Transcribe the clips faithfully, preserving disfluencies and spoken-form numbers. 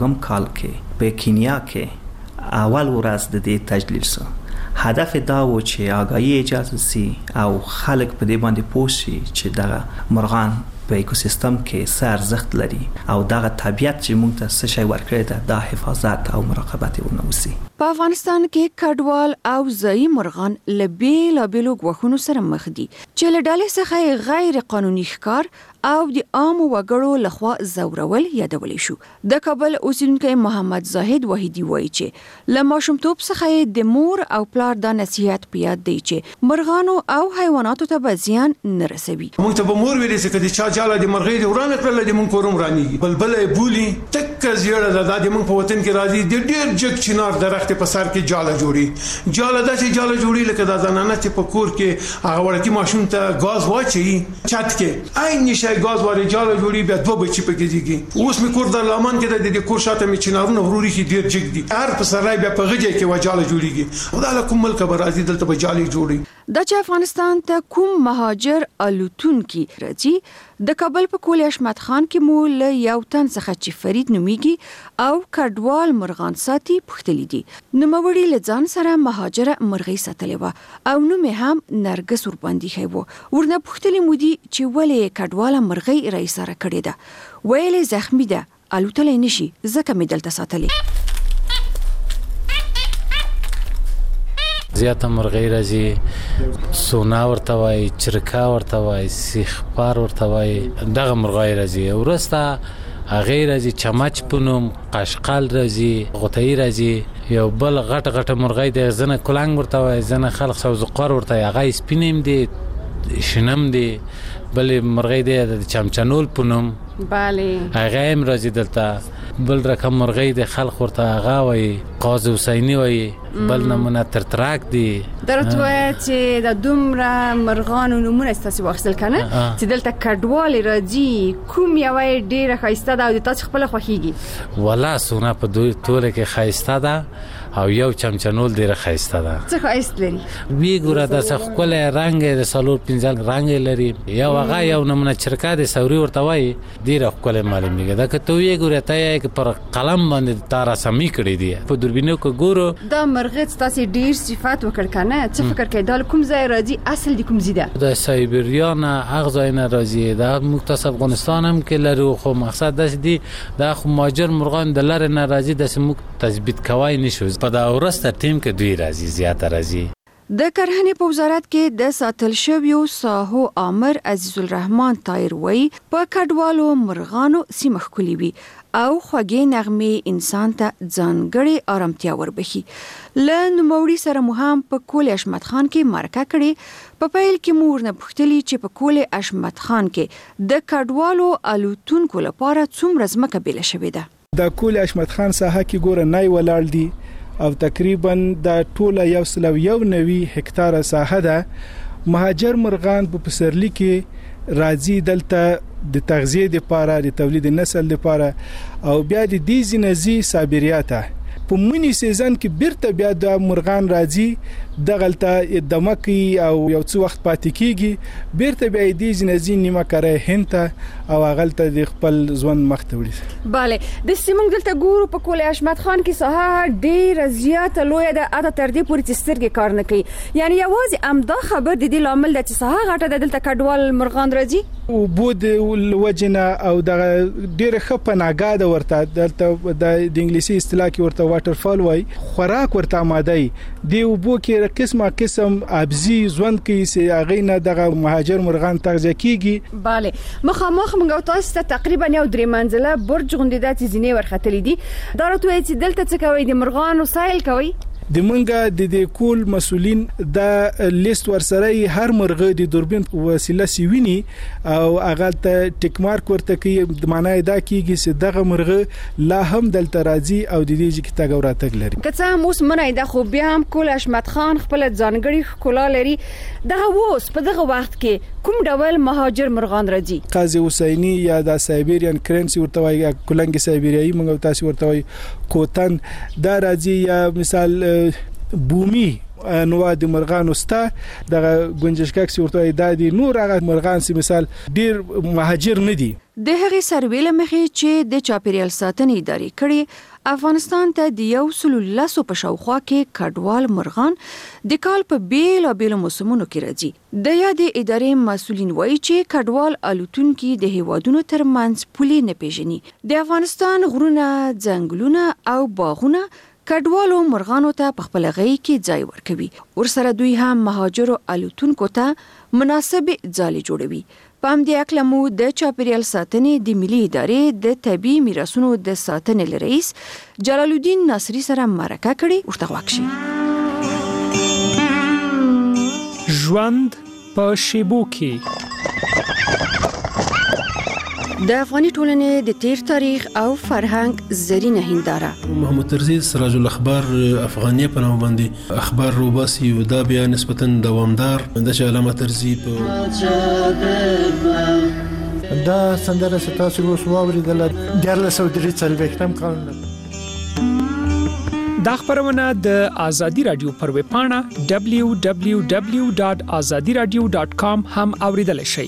هم کال کې په کینیا کې اول ورځ د دې تجلیل سو هدف دا و چې آگاهی ایجاد سي او خلک په دې باندې پوه شي چې دغه مرغان په اکوسیستم کې څه ارزښت لري او دغه طبیعت چې موږ ته څه شی ورکړی ده دا حفاظت او مراقبت یې ونه وسي. په افغانستان کې کډوال او ځایي مرغان له بیلابیلو ګواښونو سره مخ دي چې له ډلې څخه غیر قانوني ښکار او د عامو وګړو لخوا ځورول یادولی شو. د کابل اوسیدونکی محمد زاهد وحیدی وایي چې له ماشومتوب څخه د مور او پلار د نصیحت په یاد دی چې مرغانو او حیواناتو ته به زیان نه رسوي. موږ ته به مور ویلې چې کله چا جاله د مرغۍ د ورانه کړل د موږ کوروم رانیږي بلبل یې بولی تک زیړه د د موږ په وطن کې راځي د ډېر جګ چنار درخت په سر کې جاله جوړي جاله داسې جاله جوړي لکه د زنانه چې په کور کې هغه ورکی ماشوم ته غاز واچي چت کې عین نشي غاز واري جاله جوړي بیا دوه بچي پکې ديږي اوس می کور د لمن کې د کور شاته می چنارونه وروري کې ډېر جګ دي هر په سرای بیا په غږی کې وجاله جوړيږي خدای له کوم ملک به راځي دلته به جاله جوړي. د چې افغانستان ته کوم مهاجر الوتون کې راځي د کابل په کول حشمت خان کې مو له یو تن څخه چې فرید نومیږي او کډوال مرغان ساتي پختلی دي. نوموړي له ځان سره مهاجره مرغۍ ساتلې و او نوم یې هم نرګس ور باندې خي و ورنه پختلی مو دي چې ولې کډواله مرغۍ رئیس سره کړې ده ویلې زخمی ده الوتلې نشي ځکه مې دلته ساتلې. زیاته مرغۍ راځي سونا ورته وای چرکا ورته وای سیخپار ورته وای دغه مرغۍ راځي ورسته هغه راځي چمچ پونم قشقل راځي غوتای راځي یو بل غټ غټ مرغۍ د زنه کلنګ ورته وای زنه خلق سوزقار ورته هغه سپینم دي شنم دي بل مرغۍ د چمچنول پونم بله هغه هم راځي دلته بل رقم مرغۍ د خلق ورته هغه وای قاضي حسینی وای بل نمونه ترتراک دي درته چې د دومره مرغانو نمونه ستاسو واخیستل کنه چې دلته کډوال راځي کوم یو ډیره خایسته ده او تاسو خپل خوخیږي ولا سونه په دوی ټوله کې خایسته ده او یو چمچنول ډیره خایسته ده څه خایست لري وی ګوره د خپل رنگ د سالور پنځل رنگ لري یو هغه یو نمونه چرکا د سوري ورته وای ډیره خپل معلومیږي دا که ته وی ګوره ته یک پر قلم باندې تار سمې کړی دی په دوربینو کې ګورو دا مرغه تاسو ډیر صفات وکړ کنه څه فکر کوي دا کوم ځای راځي اصل د کوم ځای ده د سایبریا نه هغه ځای نه راځي دا مختص افغانستان هم کې لري خو مقصد د دې د خو ماجر مرغان د لره نه راځي د سمو تثبیت کوي نشو په دا ورسته ټیم کې دوی راځي زیاته راځي. د کرهنې په وزارت کې د ساتل شویو ساحو امر عزیز الرحمن طاهر وی په کډوالو مرغانو سیمه خولي وي او خوږې نغمه انسان ته ځانګړي آرامتیا وربخي. ل نوموړي سره مو هم په کول حشمت خان کې مرکه کړي په پیل کې مور نه پختلی چې په کول حشمت خان کې د کډوالو الوتونکو لپاره څومره ځمکه بیل شوې ده. د کول حشمت خان ساحه کې ګوره نه ولاړ دي او تقریبا د ټوله یو سلو یو نوي هکتار ساحه ده. مهاجر مرغان په پسرلی کې راځي دلته د تغذیه لپاره د تولید نسل لپاره او بیا د دې زینزي سابریاته په منی سیزن کې بیرته بیا د مرغان راځي دغلته د مکی او یو څو وخت پاتې کیږي بیرته بیا د زینزي نیمه کاره هنته او غلطه د خپل ځوان مخته وړي. bale د سیمون دلته ګورو په کول حشمت خان کې ساحه ډیر زیات لوی ده اته تر دې پورې سترګې کار نه کوي یعنی یوازې امدا خبر د دې لامل د چې ساحه غټه ده دلته کډوال مرغان راځي او بود وجنه او د ډیر خپناګه ده ورته دلته د انګلیسي اصطلاح کې ورته واټر فال وای خوراک ورته آماده دی وبو کې قسمه قسم ابزي ژوند کې سي اغه نه دغه مهاجر مرغان تغذیه کیږي. bale مخامخ موږ تاسو ته تقریبا یو درې منزله برج غونډې د تیزینې ورختلې دي دا راته چې دلته څه کوي د مرغانو سایل کوي د منګه د دې کول مسولین د لیست ورسره هر مرغه د دوربین وسیله سیوینی او هغه ته ټیک مارک ورته کوي د معنی دا کیږي چې دغه مرغه لا هم دلته راځي او د دې چې تاګ وراتګ لري. که څه موس منای د خو بیا هم کول حشمت خان خپل ځانګړي خلا لري دغه ووس په دغه وخت کې کوم ډول مهاجر مرغان راځي. قاضي حسینی یا د سایبریان کرنسی ورته وایي کولنګ سایبریایي موږ تاسو ورته وایي کوتن دا راځي یا مثال بومي انواع د مرغانو ستا د گنجشکک ورته د نور هغه مرغان سي مثال ډیر مهاجر نه دي. د هغې سروې له مخې چې د چاپیریال ساتنې ادارې کړې افغانستان ته د یو سل لسو په شاوخوا کې کډوال مرغان د کال په بیلابیلو موسمونو کې راځي. د یادې ادارې مسؤلین وایي چې کډوال الوتونکي د هیوادونو ترمنځ پولې نه پیژني. د افغانستان غرونه، ځنګلونه او باغونه کډوالو مرغانو ته په خپل غي کې ځای ورکوي. ورسره دوی هم مهاجرو الوتونکو ته مناسب ځای جوړوي. په همدې اکله مو د چاپیریال ساتنې د ملي ادارې د طبیعي میراثونو د ساتنې رئیس جلال الدین ناصری سره مرکه کړې. ورته واکشي ژوند په شیبو کې د افغاني ټولنې د تیر تاریخ او فرهنګ زرینه هنداره. محمد ترزی سراج الاخبار افغانیه په نوم باندې اخبار روباسي او دا بیا نسبتا دوامدار د علامه ترزی په دا سندره ستاسو اوس واوریدل د لسو درې څلوېښتم کال. دا خبرونه د آزادي رادیو پر ویب پاڼه دبلیو دبلیو دبلیو ډاټ آزادي رادیو ډاټ کام هم اوریدل شئ.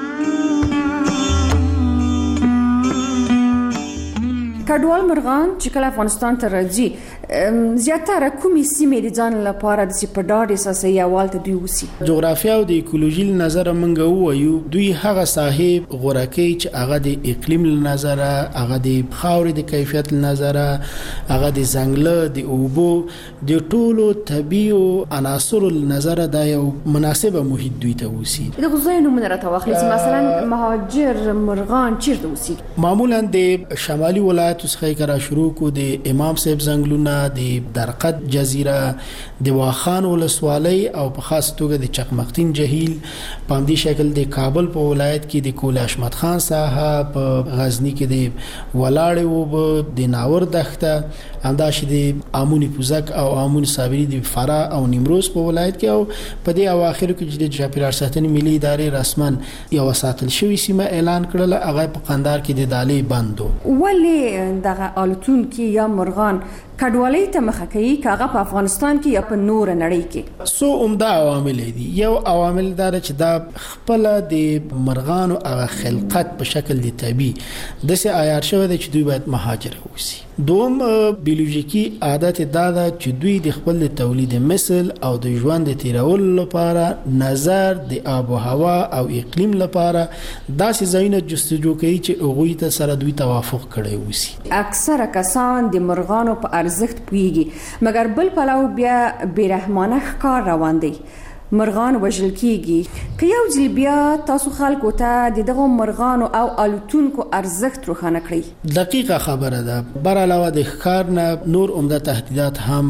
کډوال مرغان چې کله افغانستان ته راځي زیاتره کومې سیمې د ځان لپاره د سپډاډ اساسي یوال ته دوی وسی. جغرافیا او د ایکولوژي نظر منګو وایو دوی هغه صاحب غورکی چې هغه د اقلیم نظر، هغه د خاورې د کیفیت نظر، هغه د ځنګل د اوبو د ټولو طبيعي عناصر نظر دا یو مناسبه محیط دوی ته وسی. د غوښنه نمونه راته واخلئ مثلا مهاجر مرغان چیرته وسی؟ معمولا د شمالي ولایت څخه کرا شروع کو د امام صاحب زنګلونه، د درقد جزیره، د واخان ولسوالۍ او په خاص توګه د چقمقتین جهیل. په همدې شکل د کابل په ولایت کې د کول احمد خان ساحه، په غزنی کې د ولاړ او د ناور دښته، همداشې د امونی پوزک او امونی صابری د فرا او نیمروز په ولایت کې، او په دې اواخر کې چې د چاپیریال ساتنې ملي ادارې رسمن یو ساتل شوی سیمه اعلان کړل، هغه په قندهار کې د دالې بندو. ولې دغه الوتونکي یا مرغان کډوالۍ ته مخه کوي کاغه په افغانستان کې یا په نور نړۍ کې؟ سو عمده عوامل دي. یو عوامل دا چې دا خپل د مرغانو هغه خلقت په شکل د طبيعي د سه عیار شوی دی چې دوی باید مهاجر وسی. دوم بیولوژیکی عادت دا ده چې دوی د خپل تولید مثل او د ژوند د تیرول لپاره نظر د آب او هوا او اقلیم لپاره داسې ځایونه جستجو کوي چې هغوی ته سره دوی توافق کړي وسی. اکثره کسان د مرغانو په ارزښت پوهیږي مګر بل پلو بیا بیرحمانه ښکار روان دی. مرغان وژل کیږي که یو ځل بیا تاسو خلکو ته دغه مرغانو او الوتونکو ارزښت روښانه کړئ. دقیقه خبره ده. بر علاوه د ښکار نه نور عمده تهدیدات هم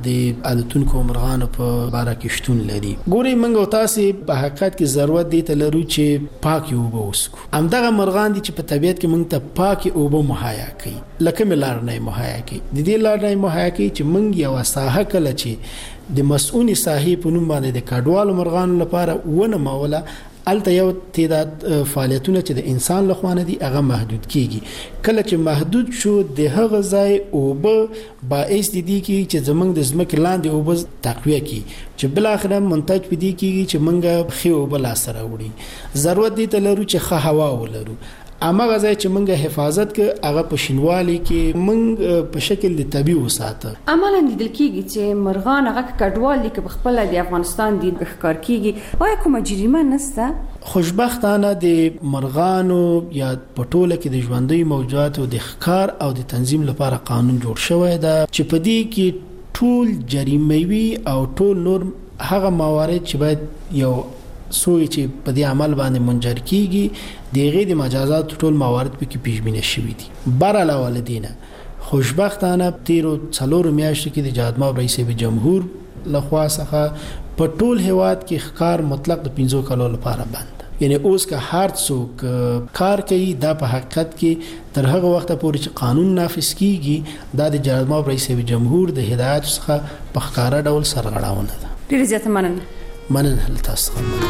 د الوتونکو مرغانو په اړه کې شتون لري. ګوري موږ تاسو په حقیقت کې ضرورت دي ته لرو چې پاکي اوبه وسکو. همدغه مرغان دي چې په طبیعت کې موږ ته پاکي اوبه مهیا کوي، لکه ملار نه مهیا کوي. د دې لار نه مهیا کوي چې موږ یو ساحه کله چې د مسؤونی صاحب په نوم باندې د کډوالو مرغانو لپاره ونه مولا الته یو تعداد فعالیتونه چې د انسان لخوا نه دي هغه محدود کیږي. کله چې محدود شو د هغه ځای اوبه باعث دي چې زمنګ د زمکه لاندې اوبه تقویه کی چې بل اخر منتج پدې کیږي چې منګه خي اوبه لا سره وړي. ضرورت دي ته لرو چې ښه هوا ولرو. اما غځای چې منګه حفاظت ک هغه په شینوالي کې منګ په شکل د طبيعي وساته. عملاً د دلکیږي چې مرغان هغه کډوال دي که خپل د افغانستان د ښکار کیږي وای کومه جریمه نسته. خوشبختانه د مرغانو یا پټوله کې د ژوندۍ موجوداتو د ښکار او د تنظیم لپاره قانون جوړ شوی دی چې په دې کې ټول جریموي او ټول نور هغه موارد چې باید یو سوی چې په دې عمل باندې منجر کیږي دغه د مجازات ټول موارد په کې پیش بینی شوی دي. بر علاوه لدینه خوشبختانه تیرو څلور میاشتې کې د جادما رئیس جمهور لخوا څخه په ټول هواد کې ښکار مطلق د پنځو کالو لپاره بند. یعنی اوس که هر څوک کار کوي دا په حقیقت کې تر هغه وخت پورې چې قانون نافذ کیږي دا د جادما رئیس جمهور د هدایت څخه په ښکارا ډول سرغړاونه ده. ډیر زیات مننه. مننه تاسو ته.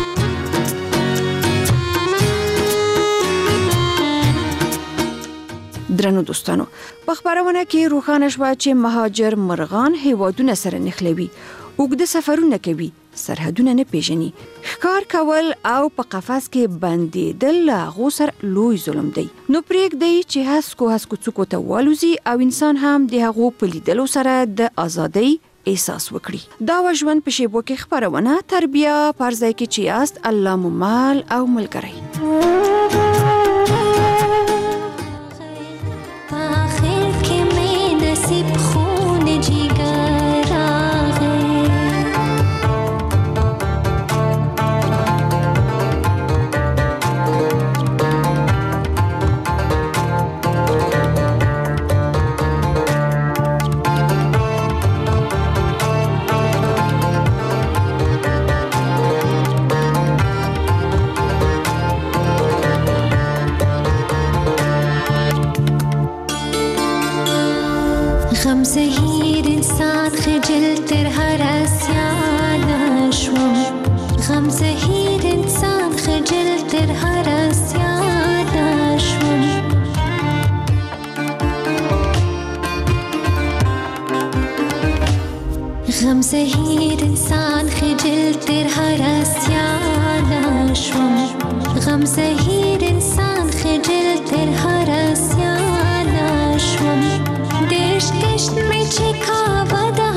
درنو دوستانو په خبرونه کې روښانه شوه چې مهاجر مرغان هیوادونه سره نښلوي، اوږده سفرونه کوي، سرحدونه نه پیژني. ښکار کول او په قفس کې بندېدل هغو سره لوی ظلم دی. نو پرېږدئ چې هسکو هسکو څوکو ته والوزي او انسان هم د هغو په لیدلو سره د ازادۍ احساس وکړي. دا و ژوند په شیبو کې خپرونه تربیه پر ځای کې چې یاست الله مو مال او ملګری. غم زهیر انسان خجل تر هر اسیان شوم غم زهیر انسان خجل تر هر اسیان شوم غم زهیر انسان خجل تر هر اسیان شوم غم زهیر انسان خجل تر هر اسیان شوم देश देश में छिका वदा